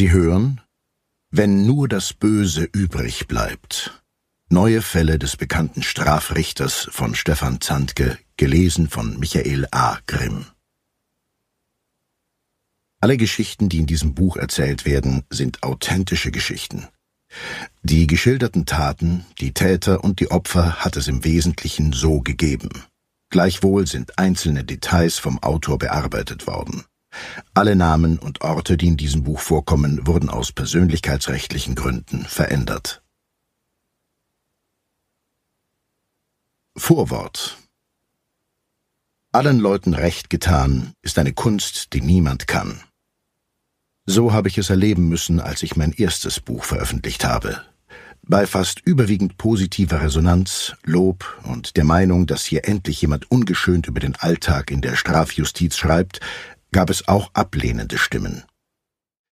Sie hören »Wenn nur das Böse übrig bleibt«. Neue Fälle des bekannten Strafrichters von Stefan Zandke, gelesen von Michael A. Grimm. Alle Geschichten, die in diesem Buch erzählt werden, sind authentische Geschichten. Die geschilderten Taten, die Täter und die Opfer hat es im Wesentlichen so gegeben. Gleichwohl sind einzelne Details vom Autor bearbeitet worden. Alle Namen und Orte, die in diesem Buch vorkommen, wurden aus persönlichkeitsrechtlichen Gründen verändert. Vorwort. Allen Leuten recht getan ist eine Kunst, die niemand kann. So habe ich es erleben müssen, als ich mein erstes Buch veröffentlicht habe. Bei fast überwiegend positiver Resonanz, Lob und der Meinung, dass hier endlich jemand ungeschönt über den Alltag in der Strafjustiz schreibt, gab es auch ablehnende Stimmen.